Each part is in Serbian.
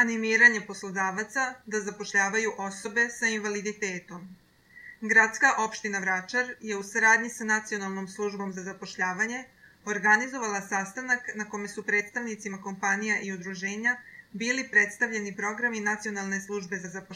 Animiranje poslodavaca da zapošljavaju osobe sa invaliditetom. Gradska opština Vračar je u saradnji sa Nacionalnom službom za zapošljavanje organizovala sastanak na kome su predstavnicima kompanija i udruženja bili predstavljeni programi Nacionalne službe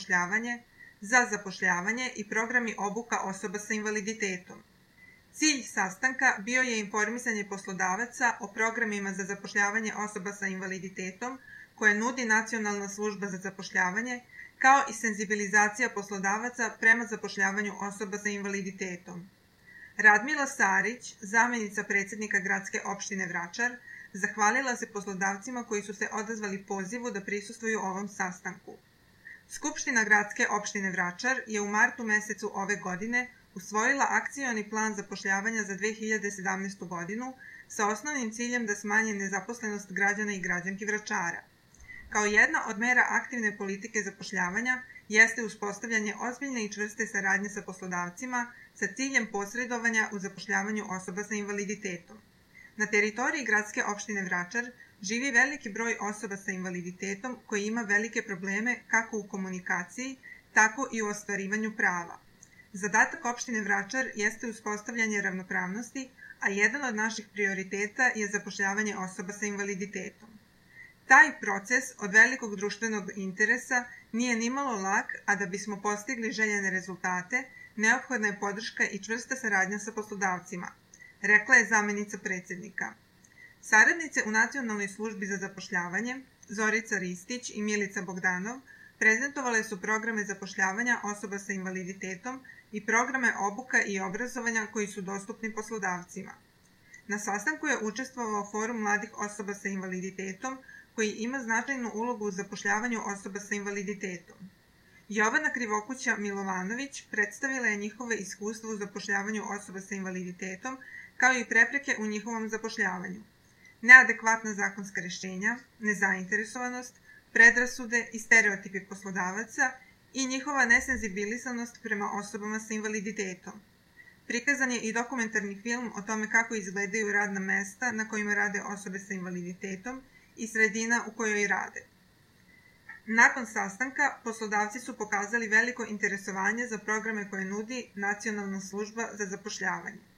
za zapošljavanje i programi obuka osoba sa invaliditetom. Cilj sastanka bio je informisanje poslodavaca o programima za zapošljavanje osoba sa invaliditetom koje nudi Nacionalna služba za zapošljavanje, kao i senzibilizacija poslodavaca prema zapošljavanju osoba sa invaliditetom. Radmila Sarić, zamenica predsednika Gradske opštine Vračar, zahvalila se poslodavcima koji su se odazvali pozivu da prisustvuju ovom sastanku. Skupština Gradske opštine Vračar je u martu mesecu ove godine usvojila akcioni plan zapošljavanja za 2017. godinu sa osnovnim ciljem da smanji nezaposlenost građana i građanki Vračara. Kao jedna od mera aktivne politike zapošljavanja jeste uspostavljanje ozbiljne i čvrste saradnje sa poslodavcima sa ciljem posredovanja u zapošljavanju osoba sa invaliditetom. Na teritoriji Gradske opštine Vračar živi veliki broj osoba sa invaliditetom koji ima velike probleme kako u komunikaciji, tako i u ostvarivanju prava. Zadatak opštine Vračar jeste uspostavljanje ravnopravnosti, a jedan od naših prioriteta je zapošljavanje osoba sa invaliditetom. Taj proces od velikog društvenog interesa nije nimalo lak, a da bismo postigli željene rezultate, neophodna je podrška i čvrsta saradnja sa poslodavcima, rekla je zamenica predsednika. Saradnice u Nacionalnoj službi za zapošljavanje, Zorica Ristić i Milica Bogdanov, prezentovale su programe zapošljavanja osoba sa invaliditetom i programe obuka i obrazovanja koji su dostupni poslodavcima. Na sastanku je učestvovao Forum mladih osoba sa invaliditetom, koji ima značajnu ulogu u zapošljavanju osoba sa invaliditetom. Jovana Krivokuća Milovanović predstavila je njihove iskustvo u zapošljavanju osoba sa invaliditetom, kao i prepreke u njihovom zapošljavanju. Neadekvatna zakonska rešenja, nezainteresovanost, predrasude i stereotipi poslodavaca i njihova nesenzibilisanost prema osobama sa invaliditetom. Prikazan je i dokumentarni film o tome kako izgledaju radna mesta na kojima rade osobe sa invaliditetom i sredina u kojoj rade. Nakon sastanka, poslodavci su pokazali veliko interesovanje za programe koje nudi Nacionalna služba za zapošljavanje.